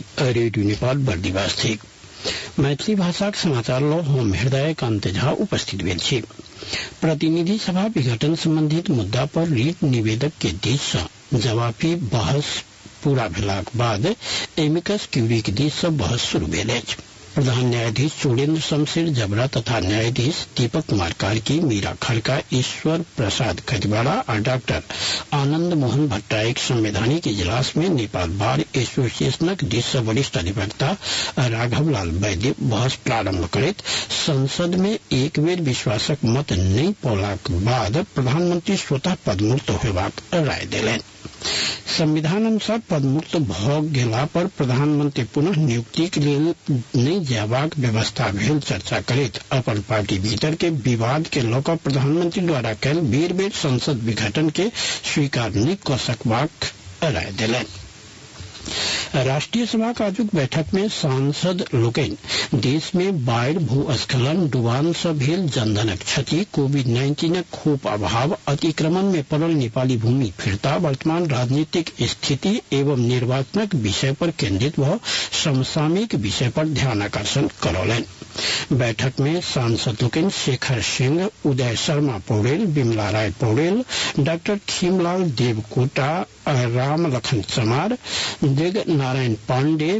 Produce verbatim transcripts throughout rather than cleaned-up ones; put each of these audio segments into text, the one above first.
Radio Nepal Bardibas थी। मैथिली भाषाक समाचार लो हम हृदय कांत झा उपस्थित भेल छी। प्रतिनिधि सभा विघटन संबंधित मुद्दा पर रीट निवेदक के दिस से जवाबी बहस पूरा भेलाक बाद एमिकस क्यूरी के दिस से बहस शुरू भेल अछि। प्रधान न्यायाधीश चोडेन्द्र शमशेर जबरा तथा न्यायाधीश दीपक कुमार कार्की, मीरा खड़का, ईश्वर प्रसाद खतिवाड़ा और डॉक्टर आनंद मोहन भट्टराईक संवैधानिक इजलास में नेपाल बार एसोसिएशनक दिस वरिष्ठ अधिवक्ता राघवलाल वैद्य बहस प्रारंभ करैत संसद में एक बेर विश्वासक मत नहीं पौलाक बाद प्रधानमंत्री स्वतः पदमुक्त होबाक राय देलनि। संविधान अनुसार पदमुक्त भ गेला पर प्रधानमंत्री पुनः नियुक्ति के लिए नहीं जयबाक व्यवस्था भेल चर्चा करैत अपन पार्टी भीतर के विवाद के लऽ कऽ प्रधानमंत्री द्वारा कैल बेर बेर संसद विघटन के स्वीकार नहीं कऽ सकबाक राय देलनि। राष्ट्रीय सभा का आजुक बैठक में सांसद लोकनि देश में बाढ़, भूस्खलन, डुबान से भेल जनधनक क्षति, कोविड नाइन्टीन खोप अभाव, अतिक्रमण में पड़ल नेपाली भूमि फिरता, वर्तमान राजनीतिक स्थिति एवं निर्वाचनक विषय पर केंद्रित भ समसामयिक विषय पर ध्यान आकर्षण करौलनि। बैठक में सांसद लोकनि शेखर सिंह, उदय शर्मा पौडेल, विमला राय पौडेल, डॉक्टर खीमलाल देवकोटा, राम लखन चमार, दिग नारायण पांडे,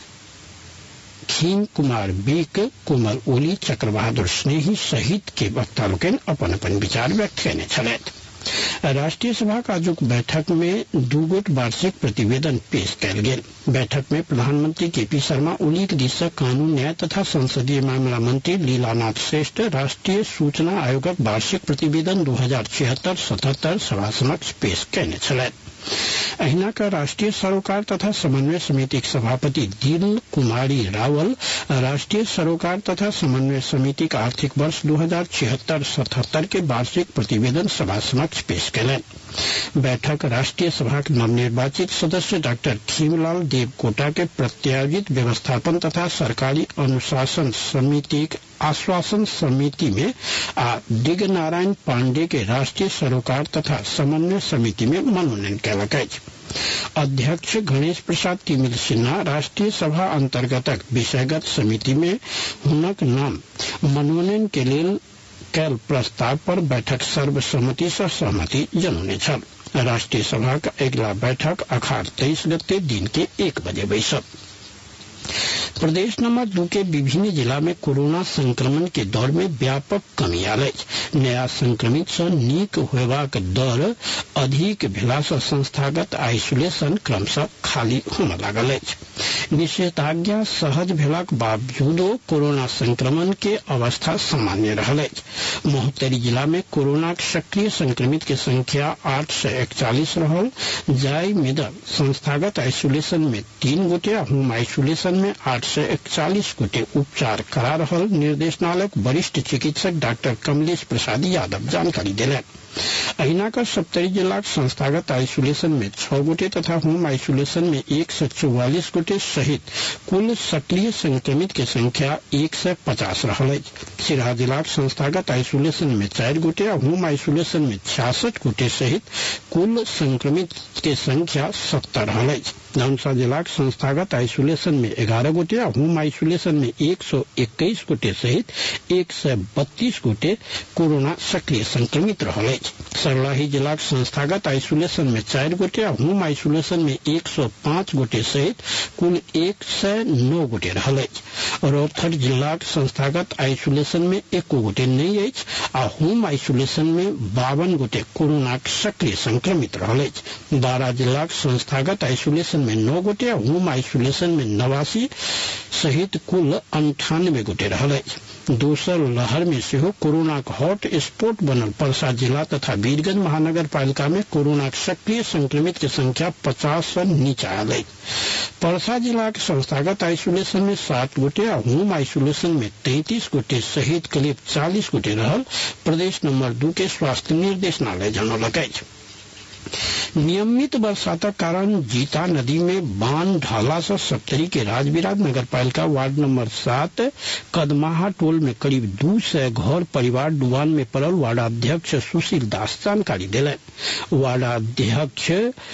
खीन कुमार बीक, कोमल ओली, चक्र बहादुर स्नेही सहित के वक्ता लोकनि अपन अपन विचार व्यक्त कयने छलथि। राष्ट्रीय सभा का आजुक बैठक में दू गोट वार्षिक प्रतिवेदन पेश कयल गेल। बैठक में प्रधानमंत्री के पी शर्मा ओली के दिस से कानून, न्याय तथा संसदीय मामला मंत्री लीलानाथ श्रेष्ठ राष्ट्रीय सूचना आयोगक वार्षिक प्रतिवेदन दू हजार छिहत्तर सतहत्तर सभा समक्ष पेश कयने छलथि। अहिना का राष्ट्रीय सरोकार तथा समन्वय समिति के सभापति दिल कुमारी रावल राष्ट्रीय सरोकार तथा समन्वय समिति का आर्थिक वर्ष दू हजार छिहत्तर सतहत्तर के वार्षिक प्रतिवेदन सभा समक्ष पेश कयलनि। बैठक राष्ट्रीय सभा के नवनिर्वाचित सदस्य डॉक्टर खीमलाल देवकोटा के प्रत्यायोजित व्यवस्थापन तथा सरकारी अनुशासन समिति आश्वासन समिति में आ दिग नारायण पांडे के राष्ट्रीय सरोकार तथा समन्वय समिति में मनोनयन कयलक अछि। अध्यक्ष गणेश प्रसाद तिमिल सिन्हा राष्ट्रीय सभा अंतर्गतक विषयगत समिति में हुनक नाम मनोनयन के लेल कैल प्रस्ताव पर बैठक सर्वसम्मति से सहमति जनौने छल। राष्ट्रीय सभा का अगला बैठक अखाड़ तेईस गते दिन के एक बजे बैसत। प्रदेश नंबर दो के विभिन्न जिला में कोरोना संक्रमण के दौर में व्यापक कमी आयल अछि। नया संक्रमित से नीक होयबाक दर अधिक भेला से संस्थागत आइसोलेशन क्रमशः खाली होमय लागल अछि। निषेधाज्ञा सहज भेलाक बावजूदो कोरोना संक्रमण के अवस्था सामान्य रहल अछि। महोत्तरी जिला में कोरोना सक्रिय संक्रमित के संख्या आठ सौ इकतालीस रहल, जाय में संस्थागत आइसोलेशन में तीन गोटे, होम आइसोलेशन में आठ सौ इकतालीस गोटे उपचार करा रहल निर्देशनालय वरिष्ठ चिकित्सक डॉक्टर कमलेश प्रसाद यादव जानकारी दिले। अहिना का सप्तरी जिला संस्थागत आइसोलेशन में छह गोटे तथा होम आइसोलेशन में एक सौ चौवालीस गोटे सहित कुल सक्रिय संक्रमित के संख्या एक सौ पचास रहल अछि। सिराहा जिला संस्थागत आइसोलेशन में चार गोटे और होम आइसोलेशन में छियासठ गोटे सहित कुल संक्रमित के संख्या सत्तर रहल अछि। धनुषा जिला संस्थागत आइसोलेशन में ग्यारह गोटे और होम आइसोलेशन में एक सौ इक्कीस गोटे सहित एक सौ बत्तीस गोटे कोरोना सक्रिय संक्रमित रहल अछि। सर्लाही जिला संस्थागत आइसोलेशन में चार गोटे और होम आइसोलेशन में एक सौ पांच गोटे सहित कुल एक सौ नौ गोटे रहल अछि। रौतहट जिला संस्थागत आइसोलेशन में एक गोटे नहीं अछि आ होम आइसोलेशन में बावन गोटे कोरोना सक्रिय संक्रमित रहल अछि। बारह जिला संस्थागत आइसोलेशन में नौ गोटे और होम आइसोलेशन में नवासी सहित कुल अंठानवे गोटे रहल अछि। दोसर लहर में से कोरोना का हॉट स्पॉट बनल परसा जिला तथा वीरगंज महानगर पालिका में कोरोना सक्रिय संक्रमित की संख्या पचास से नीचे आयल है। परसा जिला के संस्थागत आइसोलेशन में सात गोटे और होम आइसोलेशन में तैंतीस गोटे सहित करीब चालीस गोटे रहल प्रदेश नंबर दो के स्वास्थ्य निर्देशनालय जनौलक अछि। नियमित बरसातक कारण जीता नदी में बांध ढाला से सप्तरी के राजविराज नगर पालिका वार्ड नंबर सात कदमाहा टोल में करीब दू सौ घर परिवार डुबान में पड़ल वार्डाध्यक्ष सुशील दास जानकारी दिले। वार्डाध्यक्ष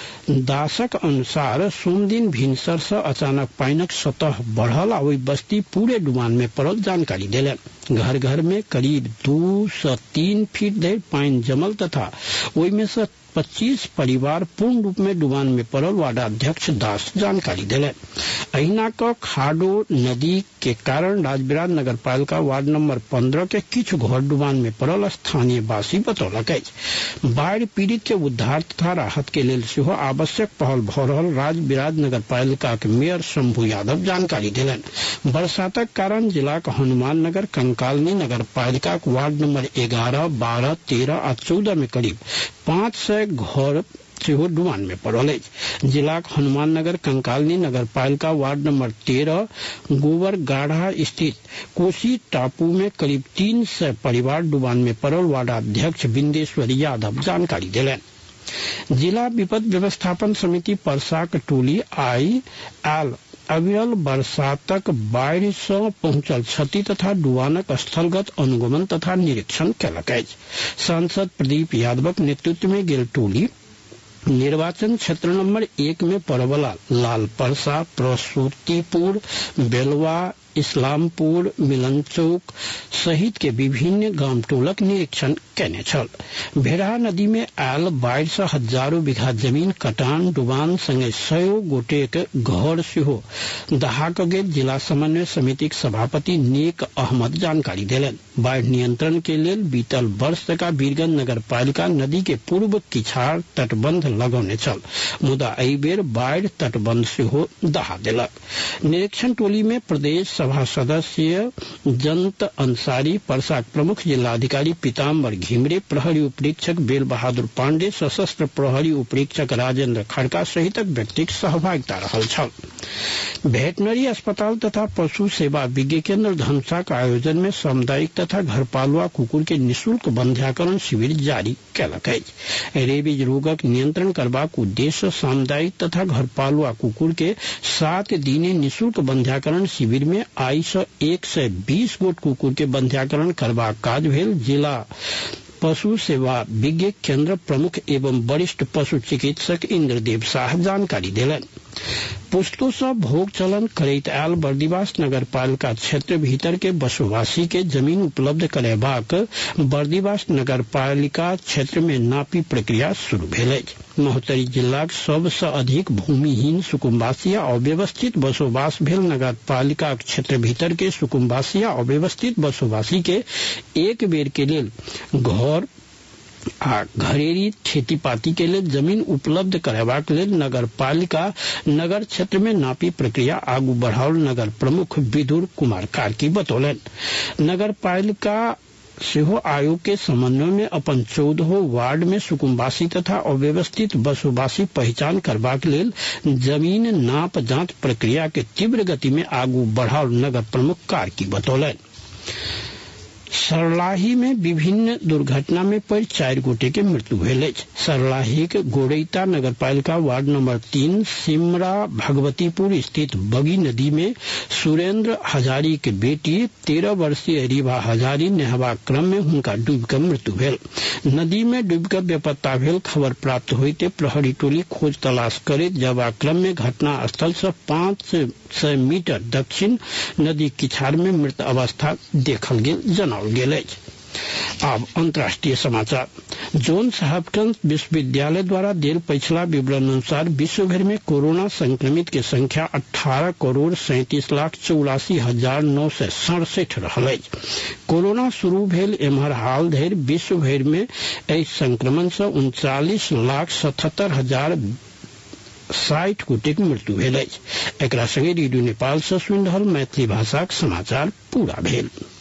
दासक अनुसार सोम दिन भिनसर से अचानक पानिक सतह बढ़ल आ ओहि बस्ती पूरे डुबान में पड़ल जानकारी दिले। घर घर में करीब दू से तीन फीट धरि पानी जमल तथा ओहि में से पच्चीस परिवार पूर्ण रूप में डुबान में पड़ल वार्डाध्यक्ष दास जानकारी दिले। अहिना क खाडो नदी के कारण राजविराज नगर पालिका वार्ड नंबर पंद्रह के किछु घर डुबान में पड़ल स्थानीय वासी बतौलक। बाढ़ पीड़ित के उद्धार तथा राहत के लेल सेहो आवश्यक पहल भ रहल राजविराज नगर पालिका के मेयर शंभू यादव जानकारी दिलनि। बरसातक कारण जिला के हनुमान नगर कंकालनी नगर पालिका वार्ड नंबर ग्यारह बारह तेरह आ चौदह में करीब पाँच सौ घर सेहो डुबान में पड़ल अछि। जिला हनुमान नगर कंकालनी नगर पालिका वार्ड नंबर तेरह गोबर गाढ़ा स्थित कोसी टापू में करीब तीन सौ परिवार डुबान में पड़ल वार्डाध्यक्ष बिंदेश्वर यादव जानकारी दिलनि। जिला विपद व्यवस्थापन समिति परसाक टोली आई आल अविरल बरसातक बाढ़ि से पहुंचल क्षति तथा डुबानक स्थलगत अनुगमन तथा निरीक्षण कयलक अछि। सांसद प्रदीप यादवक नेतृत्व में गेल टोली निर्वाचन क्षेत्र नंबर एक में पड़वला लाल परसा, प्रसूतिपुर, बेलवा, इस्लामपुर, मिलन चौक सहित के विभिन्न गांव टोलक निरीक्षण कैने छल। भेड़ा नदी में आयल बाढ़ से हजारों बीघा जमीन कटान डुबान संगे सौ गोटेक घर सेहो दहाक गेल। जिला समन्वय समिति सभापति नेक अहमद जानकारी दिलनि। बाढ़ नियंत्रण के लेल बीतल वर्ष तक वीरगंज नगर पालिका नदी के पूर्व किछाड़ तटबंध लगौने छल, मुदा एहि बेर बाढ़ तटबंध सेहो दहा देलक। निरीक्षण टोली में प्रदेश सभा सदस्य जंत अंसारी, परसाक प्रमुख जिलाधिकारी पीताम्बर घिमरे, प्रहरी उपरीक्षक बेल बहादुर पांडे, सशस्त्र प्रहरी उपरीक्षक राजेंद्र खड़का सहित व्यक्तिक सहभागिता रहल छल। वेटनरी अस्पताल तथा पशु सेवा विज्ञ केंद्र धनुषा के आयोजन में सामुदायिक तथा घरपालुआ कुकुर के निःशुल्क बंध्याकरण शिविर जारी कयलक अछि। रेबीज रोगक नियंत्रण करबाक उद्देश्य सामुदायिक तथा घरपालुआ कुकुर के सात दिने निःशुल्क बंध्याकरण शिविर में आई से एक सौ बीस गोट कुकुर के बंध्याकरण करबाक काज भेल। जिला पशु सेवा विज्ञ केंद्र प्रमुख एवं वरिष्ठ पशु चिकित्सक इंद्रदेव शाह जानकारी दिलनि। पुस्तों से भोग चलन करैत आयल बर्दिवास नगर पालिका क्षेत्र भीतर के बसोवासी के जमीन उपलब्ध करबाक बर्दिवास नगर पालिका क्षेत्र में नापी प्रक्रिया शुरू भेल अछि। महोत्तरी जिलाक सबसे अधिक भूमिहीन सुकुम्बासी आ अव्यवस्थित बसोवास भेल नगर पालिका क्षेत्र भीतर के सुकुम्बासी आ अव्यवस्थित बसोवासी के एक बेर के लेल घर आ घरेरी खेती पाती के लिए जमीन उपलब्ध करबाक लेल नगर पालिका नगर क्षेत्र में नापी प्रक्रिया आगू बढ़ाओल नगर प्रमुख विदुर कुमार कार्की बतौलनि। नगर पालिका सेहो आयोग के समन्वय में अपन चौदह वार्ड में सुकुम्बासी तथा अव्यवस्थित बसोबासी पहचान करबाक लेल जमीन नाप जांच प्रक्रिया के तीव्र गति में आगू बढ़ाओल नगर प्रमुख कार्की बतौलनि। सरलाही में विभिन्न दुर्घटना में पड़ चार गोटे के मृत्यु भेल अछि। सरलाही के गोड़ैता नगर पालिका वार्ड नंबर तीन सिमरा भगवतीपुर स्थित बगी नदी में सुरेंद्र हजारी के बेटी तेरह वर्षीय रीवा हजारी नहबाक क्रम में हुनका डूबि कऽ मृत्यु भेल। नदी में डूबि कऽ बेपत्ता भेल खबर प्राप्त होइते प्रहरी टोली खोज तलाश करैत जयबाक क्रम में घटना स्थल से पाँच सौ मीटर दक्षिण नदी किछाड़ में मृत अवस्था देखल गेल जनाओल गेल अछि। अब अंतर्राष्ट्रीय समाचार। जोन्स हॉपकिंस विश्वविद्यालय द्वारा देल पिछला विवरण अनुसार विश्व भर में कोरोना संक्रमित के संख्या अठारह करोड़ सैंतीस लाख चौरासी हजार नौ सौ सड़सठ रहल अछि। कोरोना शुरू भेल एम्हर हाल धरि विश्व भर में एहि संक्रमण से उनचालीस लाख सतहत्तर हजार साठि गोटेक मृत्यु भेल अछि। एकरा संगे रेडियो नेपाल से सुनि रहल मैथिली भाषाक समाचार पूरा भेल।